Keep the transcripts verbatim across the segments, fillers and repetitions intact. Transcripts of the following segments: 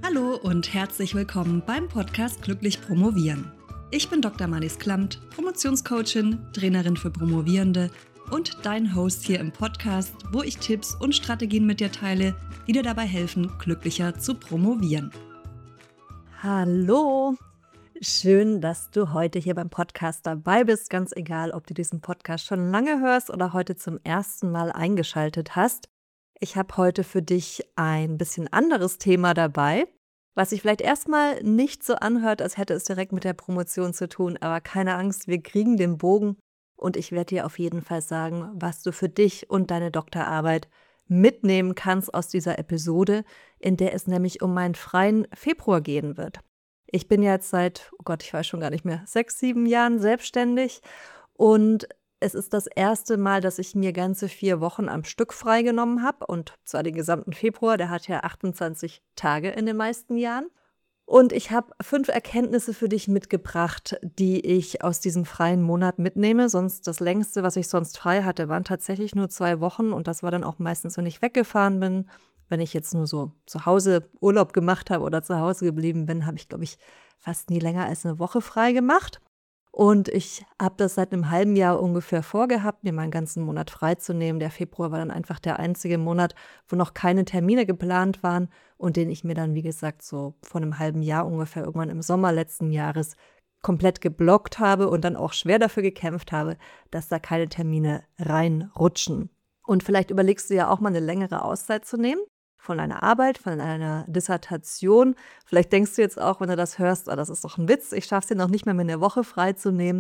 Hallo und herzlich willkommen beim Podcast Glücklich Promovieren. Ich bin Doktor Marlies Klamt, Promotionscoachin, Trainerin für Promovierende und dein Host hier im Podcast, wo ich Tipps und Strategien mit dir teile, die dir dabei helfen, glücklicher zu promovieren. Hallo, schön, dass du heute hier beim Podcast dabei bist, ganz egal, ob du diesen Podcast schon lange hörst oder heute zum ersten Mal eingeschaltet hast. Ich habe heute für dich ein bisschen anderes Thema dabei, was sich vielleicht erstmal nicht so anhört, als hätte es direkt mit der Promotion zu tun, aber keine Angst, wir kriegen den Bogen und ich werde dir auf jeden Fall sagen, was du für dich und deine Doktorarbeit mitnehmen kannst aus dieser Episode, in der es nämlich um meinen freien Februar gehen wird. Ich bin jetzt seit, oh Gott, ich weiß schon gar nicht mehr, sechs, sieben Jahren selbstständig und es ist das erste Mal, dass ich mir ganze vier Wochen am Stück freigenommen habe und zwar den gesamten Februar, der hat ja achtundzwanzig Tage in den meisten Jahren. Und ich habe fünf Erkenntnisse für dich mitgebracht, die ich aus diesem freien Monat mitnehme. Sonst das längste, was ich sonst frei hatte, waren tatsächlich nur zwei Wochen und das war dann auch meistens, wenn ich weggefahren bin. Wenn ich jetzt nur so zu Hause Urlaub gemacht habe oder zu Hause geblieben bin, habe ich, glaube ich, fast nie länger als eine Woche frei gemacht. Und ich habe das seit einem halben Jahr ungefähr vorgehabt, mir meinen ganzen Monat freizunehmen. Der Februar war dann einfach der einzige Monat, wo noch keine Termine geplant waren und den ich mir dann, wie gesagt, so vor einem halben Jahr ungefähr irgendwann im Sommer letzten Jahres komplett geblockt habe und dann auch schwer dafür gekämpft habe, dass da keine Termine reinrutschen. Und vielleicht überlegst du ja auch mal eine längere Auszeit zu nehmen von einer Arbeit, von einer Dissertation. Vielleicht denkst du jetzt auch, wenn du das hörst, ah, das ist doch ein Witz, ich schaffe es dir noch nicht mehr, mir eine Woche freizunehmen.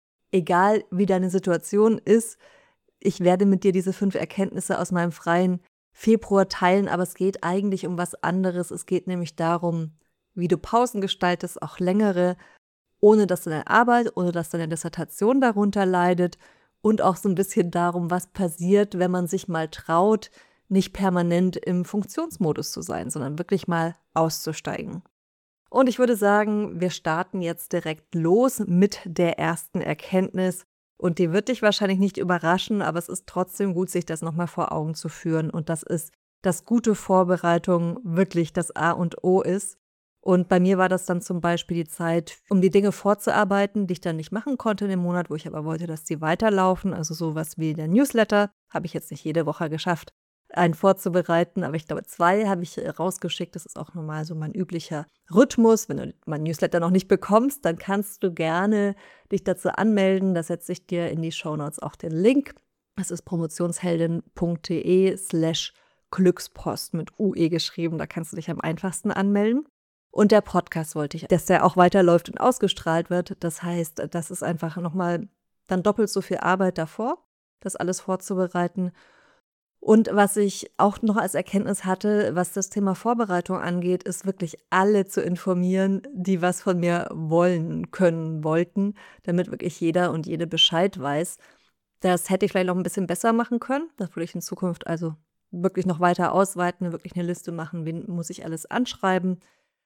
Egal, wie deine Situation ist, ich werde mit dir diese fünf Erkenntnisse aus meinem freien Februar teilen, aber es geht eigentlich um was anderes. Es geht nämlich darum, wie du Pausen gestaltest, auch längere, ohne dass deine Arbeit, ohne dass deine Dissertation darunter leidet und auch so ein bisschen darum, was passiert, wenn man sich mal traut, nicht permanent im Funktionsmodus zu sein, sondern wirklich mal auszusteigen. Und ich würde sagen, wir starten jetzt direkt los mit der ersten Erkenntnis. Und die wird dich wahrscheinlich nicht überraschen, aber es ist trotzdem gut, sich das nochmal vor Augen zu führen. Und das ist, dass gute Vorbereitung wirklich das A und O ist. Und bei mir war das dann zum Beispiel die Zeit, um die Dinge vorzuarbeiten, die ich dann nicht machen konnte in dem Monat, wo ich aber wollte, dass die weiterlaufen. Also sowas wie der Newsletter habe ich jetzt nicht jede Woche geschafft, einen vorzubereiten, aber ich glaube, zwei habe ich rausgeschickt. Das ist auch normal so mein üblicher Rhythmus. Wenn du mein Newsletter noch nicht bekommst, dann kannst du gerne dich dazu anmelden. Da setze ich dir in die Shownotes auch den Link. Das ist promotionsheldin.de slash Glückspost mit U E geschrieben. Da kannst du dich am einfachsten anmelden. Und der Podcast wollte ich, dass der auch weiterläuft und ausgestrahlt wird. Das heißt, das ist einfach nochmal dann doppelt so viel Arbeit davor, das alles vorzubereiten. Und was ich auch noch als Erkenntnis hatte, was das Thema Vorbereitung angeht, ist wirklich alle zu informieren, die was von mir wollen, können, wollten, damit wirklich jeder und jede Bescheid weiß. Das hätte ich vielleicht noch ein bisschen besser machen können. Das würde ich in Zukunft also wirklich noch weiter ausweiten, wirklich eine Liste machen, wen muss ich alles anschreiben,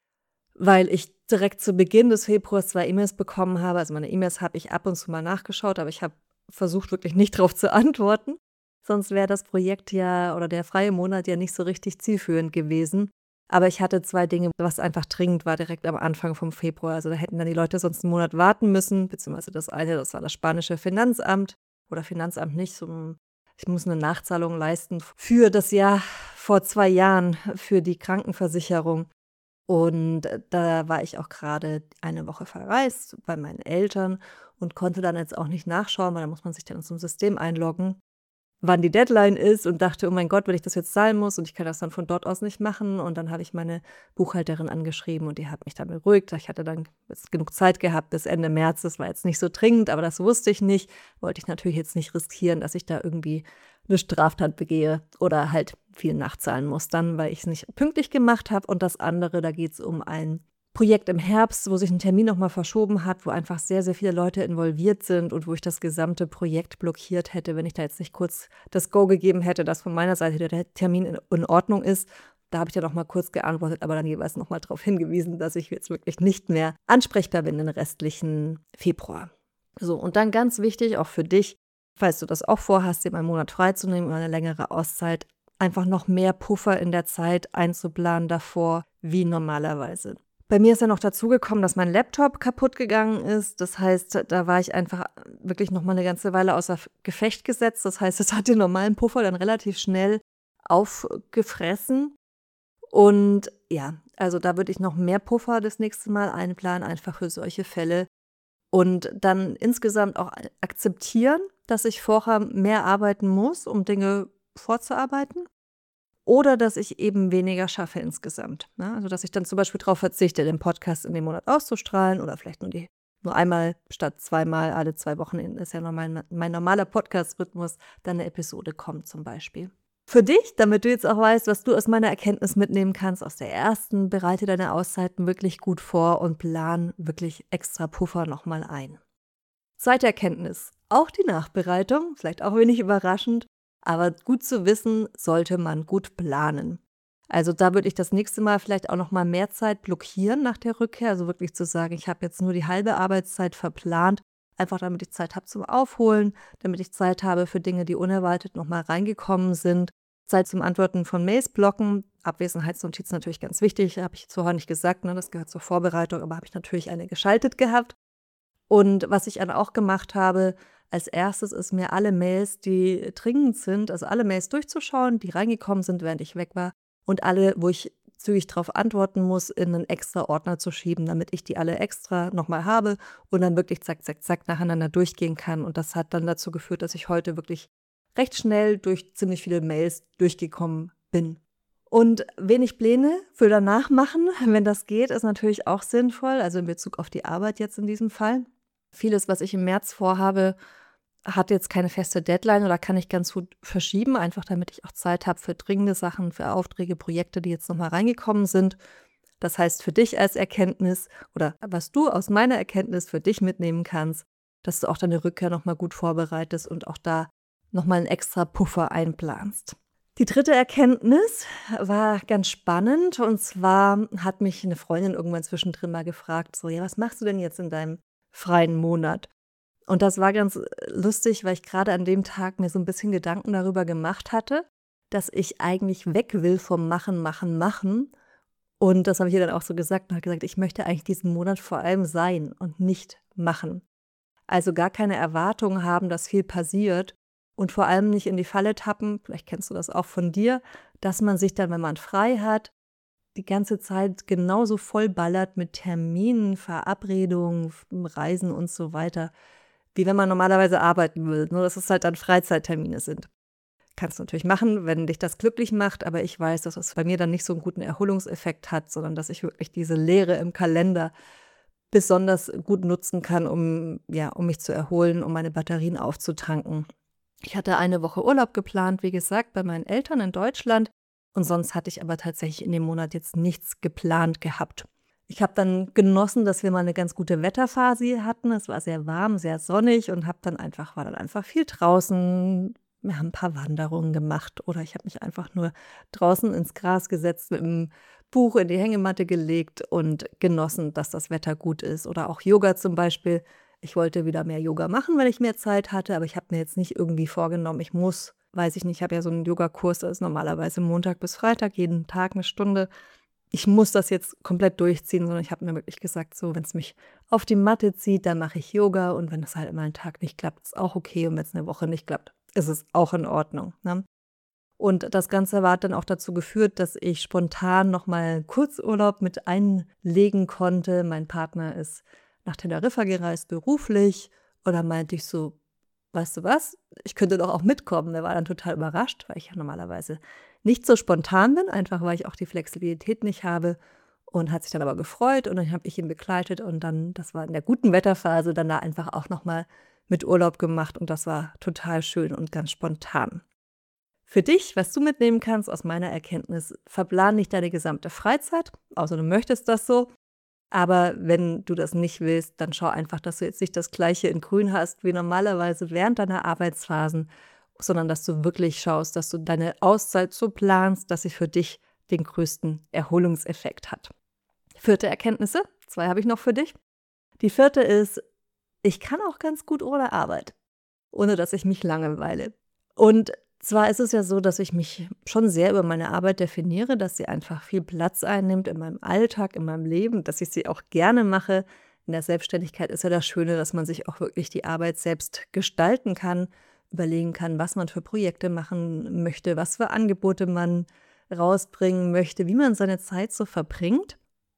weil ich direkt zu Beginn des Februars zwei E-Mails bekommen habe. Also meine E-Mails habe ich ab und zu mal nachgeschaut, aber ich habe versucht, wirklich nicht darauf zu antworten. Sonst wäre das Projekt ja oder der freie Monat ja nicht so richtig zielführend gewesen. Aber ich hatte zwei Dinge, was einfach dringend war, direkt am Anfang vom Februar. Also da hätten dann die Leute sonst einen Monat warten müssen, beziehungsweise das eine, das war das spanische Finanzamt oder Finanzamt nicht. So, ich muss eine Nachzahlung leisten für das Jahr vor zwei Jahren für die Krankenversicherung. Und da war ich auch gerade eine Woche verreist bei meinen Eltern und konnte dann jetzt auch nicht nachschauen, weil da muss man sich dann in so ein System einloggen, wann die Deadline ist und dachte, oh mein Gott, wenn ich das jetzt zahlen muss und ich kann das dann von dort aus nicht machen. Und dann habe ich meine Buchhalterin angeschrieben und die hat mich dann beruhigt. Ich hatte dann jetzt genug Zeit gehabt bis Ende März. Das war jetzt nicht so dringend, aber das wusste ich nicht. Wollte ich natürlich jetzt nicht riskieren, dass ich da irgendwie eine Straftat begehe oder halt viel nachzahlen muss dann, weil ich es nicht pünktlich gemacht habe. Und das andere, da geht es um ein Projekt im Herbst, wo sich ein Termin nochmal verschoben hat, wo einfach sehr, sehr viele Leute involviert sind und wo ich das gesamte Projekt blockiert hätte, wenn ich da jetzt nicht kurz das Go gegeben hätte, dass von meiner Seite der Termin in, in Ordnung ist. Da habe ich ja noch mal kurz geantwortet, aber dann jeweils noch mal darauf hingewiesen, dass ich jetzt wirklich nicht mehr ansprechbar bin den restlichen Februar. So, und dann ganz wichtig, auch für dich, falls du das auch vorhast, dir mal einen Monat freizunehmen oder eine längere Auszeit, einfach noch mehr Puffer in der Zeit einzuplanen davor, wie normalerweise. Bei mir ist ja noch dazu gekommen, dass mein Laptop kaputt gegangen ist. Das heißt, da war ich einfach wirklich noch mal eine ganze Weile außer Gefecht gesetzt. Das heißt, es hat den normalen Puffer dann relativ schnell aufgefressen. Und ja, also da würde ich noch mehr Puffer das nächste Mal einplanen, einfach für solche Fälle. Und dann insgesamt auch akzeptieren, dass ich vorher mehr arbeiten muss, um Dinge vorzuarbeiten. Oder dass ich eben weniger schaffe insgesamt. Ne? Also dass ich dann zum Beispiel darauf verzichte, den Podcast in dem Monat auszustrahlen oder vielleicht nur, die, nur einmal statt zweimal alle zwei Wochen, ist ja normal, mein normaler Podcast-Rhythmus, dann eine Episode kommt zum Beispiel. Für dich, damit du jetzt auch weißt, was du aus meiner Erkenntnis mitnehmen kannst, aus der ersten, bereite deine Auszeiten wirklich gut vor und plan wirklich extra Puffer nochmal ein. Zweite Erkenntnis, auch die Nachbereitung, vielleicht auch wenig überraschend, aber gut zu wissen, sollte man gut planen. Also da würde ich das nächste Mal vielleicht auch noch mal mehr Zeit blockieren nach der Rückkehr. Also wirklich zu sagen, ich habe jetzt nur die halbe Arbeitszeit verplant, einfach damit ich Zeit habe zum Aufholen, damit ich Zeit habe für Dinge, die unerwartet noch mal reingekommen sind. Zeit zum Antworten von Mails blocken. Abwesenheitsnotiz natürlich ganz wichtig, habe ich vorher nicht gesagt, ne? Das gehört zur Vorbereitung, aber habe ich natürlich eine geschaltet gehabt. Und was ich dann auch gemacht habe, als erstes ist mir alle Mails, die dringend sind, also alle Mails durchzuschauen, die reingekommen sind, während ich weg war und alle, wo ich zügig darauf antworten muss, in einen extra Ordner zu schieben, damit ich die alle extra nochmal habe und dann wirklich zack, zack, zack nacheinander durchgehen kann. Und das hat dann dazu geführt, dass ich heute wirklich recht schnell durch ziemlich viele Mails durchgekommen bin. Und wenig Pläne für danach machen, wenn das geht, ist natürlich auch sinnvoll, also in Bezug auf die Arbeit jetzt in diesem Fall. Vieles, was ich im März vorhabe, hat jetzt keine feste Deadline oder kann ich ganz gut verschieben, einfach damit ich auch Zeit habe für dringende Sachen, für Aufträge, Projekte, die jetzt nochmal reingekommen sind. Das heißt für dich als Erkenntnis oder was du aus meiner Erkenntnis für dich mitnehmen kannst, dass du auch deine Rückkehr nochmal gut vorbereitest und auch da nochmal einen extra Puffer einplanst. Die dritte Erkenntnis war ganz spannend und zwar hat mich eine Freundin irgendwann zwischendrin mal gefragt, so, ja, was machst du denn jetzt in deinem freien Monat? Und das war ganz lustig, weil ich gerade an dem Tag mir so ein bisschen Gedanken darüber gemacht hatte, dass ich eigentlich weg will vom Machen, Machen, Machen. Und das habe ich ihr dann auch so gesagt und habe gesagt, ich möchte eigentlich diesen Monat vor allem sein und nicht machen. Also gar keine Erwartung haben, dass viel passiert und vor allem nicht in die Falle tappen, vielleicht kennst du das auch von dir, dass man sich dann, wenn man frei hat, die ganze Zeit genauso vollballert mit Terminen, Verabredungen, Reisen und so weiter, wie wenn man normalerweise arbeiten will, nur dass es halt dann Freizeittermine sind. Kannst du natürlich machen, wenn dich das glücklich macht, aber ich weiß, dass es bei mir dann nicht so einen guten Erholungseffekt hat, sondern dass ich wirklich diese Leere im Kalender besonders gut nutzen kann, um, ja, um mich zu erholen, um meine Batterien aufzutanken. Ich hatte eine Woche Urlaub geplant, wie gesagt, bei meinen Eltern in Deutschland und sonst hatte ich aber tatsächlich in dem Monat jetzt nichts geplant gehabt. Ich habe dann genossen, dass wir mal eine ganz gute Wetterphase hatten. Es war sehr warm, sehr sonnig und habe dann einfach, war dann einfach viel draußen. Wir haben ein paar Wanderungen gemacht oder ich habe mich einfach nur draußen ins Gras gesetzt, mit dem Buch in die Hängematte gelegt und genossen, dass das Wetter gut ist. Oder auch Yoga zum Beispiel. Ich wollte wieder mehr Yoga machen, wenn ich mehr Zeit hatte, aber ich habe mir jetzt nicht irgendwie vorgenommen, ich muss, weiß ich nicht, ich habe ja so einen Yogakurs, das ist normalerweise Montag bis Freitag, jeden Tag eine Stunde. Ich muss das jetzt komplett durchziehen, sondern ich habe mir wirklich gesagt, so, wenn es mich auf die Matte zieht, dann mache ich Yoga und wenn es halt immer einen Tag nicht klappt, ist auch okay und wenn es eine Woche nicht klappt, ist es auch in Ordnung. Ne? Und das Ganze hat dann auch dazu geführt, dass ich spontan nochmal einen Kurzurlaub mit einlegen konnte. Mein Partner ist nach Teneriffa gereist, beruflich, und dann meinte ich so, weißt du was, ich könnte doch auch mitkommen. Der war dann total überrascht, weil ich ja normalerweise nicht so spontan bin, einfach weil ich auch die Flexibilität nicht habe und hat sich dann aber gefreut und dann habe ich ihn begleitet und dann, das war in der guten Wetterphase, dann da einfach auch nochmal mit Urlaub gemacht und das war total schön und ganz spontan. Für dich, was du mitnehmen kannst aus meiner Erkenntnis, verplan nicht deine gesamte Freizeit, außer du möchtest das so. Aber wenn du das nicht willst, dann schau einfach, dass du jetzt nicht das Gleiche in Grün hast wie normalerweise während deiner Arbeitsphasen, sondern dass du wirklich schaust, dass du deine Auszeit so planst, dass sie für dich den größten Erholungseffekt hat. Vierte Erkenntnisse, zwei habe ich noch für dich. Die vierte ist, ich kann auch ganz gut ohne Arbeit, ohne dass ich mich langweile. Und Zwar ist es ja so, dass ich mich schon sehr über meine Arbeit definiere, dass sie einfach viel Platz einnimmt in meinem Alltag, in meinem Leben, dass ich sie auch gerne mache. In der Selbstständigkeit ist ja das Schöne, dass man sich auch wirklich die Arbeit selbst gestalten kann, überlegen kann, was man für Projekte machen möchte, was für Angebote man rausbringen möchte, wie man seine Zeit so verbringt.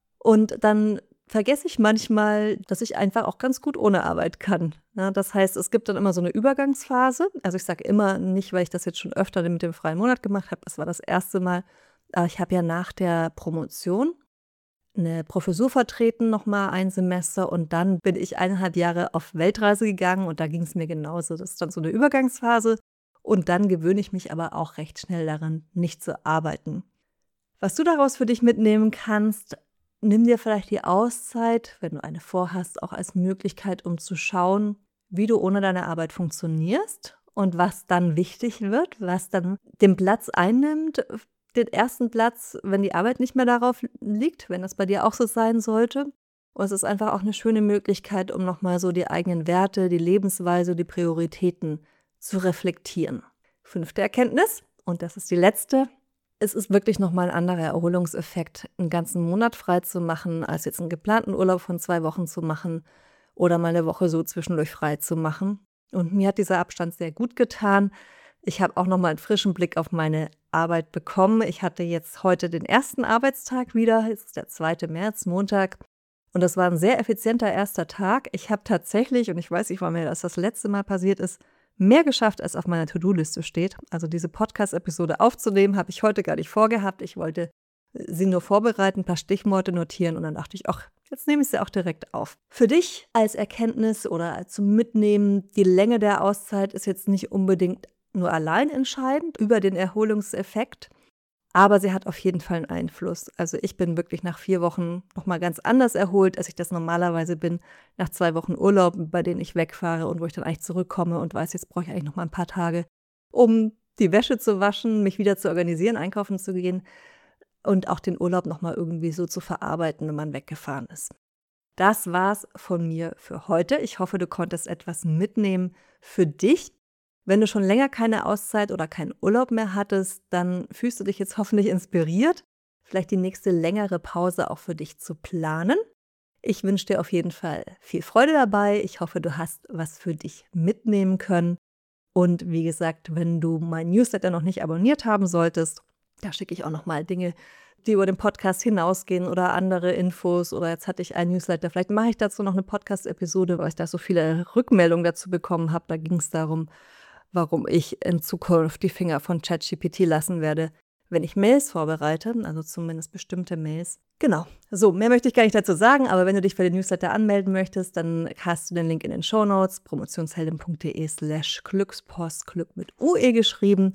Und dann vergesse ich manchmal, dass ich einfach auch ganz gut ohne Arbeit kann. Ja, das heißt, es gibt dann immer so eine Übergangsphase. Also ich sage immer nicht, weil ich das jetzt schon öfter mit dem freien Monat gemacht habe. Das war das erste Mal. Aber ich habe ja nach der Promotion eine Professur vertreten, nochmal ein Semester. Und dann bin ich eineinhalb Jahre auf Weltreise gegangen und da ging es mir genauso. Das ist dann so eine Übergangsphase. Und dann gewöhne ich mich aber auch recht schnell daran, nicht zu arbeiten. Was du daraus für dich mitnehmen kannst: Nimm dir vielleicht die Auszeit, wenn du eine vorhast, auch als Möglichkeit, um zu schauen, wie du ohne deine Arbeit funktionierst und was dann wichtig wird, was dann den Platz einnimmt, den ersten Platz, wenn die Arbeit nicht mehr darauf liegt, wenn das bei dir auch so sein sollte. Und es ist einfach auch eine schöne Möglichkeit, um nochmal so die eigenen Werte, die Lebensweise, die Prioritäten zu reflektieren. Fünfte Erkenntnis, und das ist die letzte: Es ist wirklich nochmal ein anderer Erholungseffekt, einen ganzen Monat frei zu machen, als jetzt einen geplanten Urlaub von zwei Wochen zu machen oder mal eine Woche so zwischendurch frei zu machen. Und mir hat dieser Abstand sehr gut getan. Ich habe auch nochmal einen frischen Blick auf meine Arbeit bekommen. Ich hatte jetzt heute den ersten Arbeitstag wieder. Es ist der zweite März, Montag. Und das war ein sehr effizienter erster Tag. Ich habe tatsächlich, und ich weiß nicht, wann mir das das letzte Mal passiert ist, mehr geschafft, als auf meiner To-Do-Liste steht. Also diese Podcast-Episode aufzunehmen, habe ich heute gar nicht vorgehabt. Ich wollte sie nur vorbereiten, ein paar Stichworte notieren und dann dachte ich, ach, jetzt nehme ich sie auch direkt auf. Für dich als Erkenntnis oder zum Mitnehmen: Die Länge der Auszeit ist jetzt nicht unbedingt nur allein entscheidend über den Erholungseffekt, aber sie hat auf jeden Fall einen Einfluss. Also ich bin wirklich nach vier Wochen nochmal ganz anders erholt, als ich das normalerweise bin, nach zwei Wochen Urlaub, bei denen ich wegfahre und wo ich dann eigentlich zurückkomme und weiß, jetzt brauche ich eigentlich nochmal ein paar Tage, um die Wäsche zu waschen, mich wieder zu organisieren, einkaufen zu gehen und auch den Urlaub nochmal irgendwie so zu verarbeiten, wenn man weggefahren ist. Das war's von mir für heute. Ich hoffe, du konntest etwas mitnehmen für dich. Wenn du schon länger keine Auszeit oder keinen Urlaub mehr hattest, dann fühlst du dich jetzt hoffentlich inspiriert, vielleicht die nächste längere Pause auch für dich zu planen. Ich wünsche dir auf jeden Fall viel Freude dabei. Ich hoffe, du hast was für dich mitnehmen können. Und wie gesagt, wenn du mein Newsletter noch nicht abonniert haben solltest, da schicke ich auch nochmal Dinge, die über den Podcast hinausgehen oder andere Infos. Oder jetzt hatte ich einen Newsletter, vielleicht mache ich dazu noch eine Podcast-Episode, weil ich da so viele Rückmeldungen dazu bekommen habe. Da ging es darum, warum ich in Zukunft die Finger von ChatGPT lassen werde, wenn ich Mails vorbereite, also zumindest bestimmte Mails. Genau, so, mehr möchte ich gar nicht dazu sagen, aber wenn du dich für den Newsletter anmelden möchtest, dann hast du den Link in den Shownotes, promotionsheldin.de slash Glückspost, Glück mit U E geschrieben.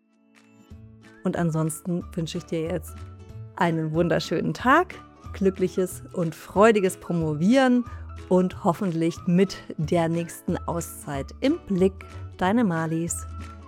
Und ansonsten wünsche ich dir jetzt einen wunderschönen Tag, glückliches und freudiges Promovieren und hoffentlich mit der nächsten Auszeit im Blick. Deine Marlies.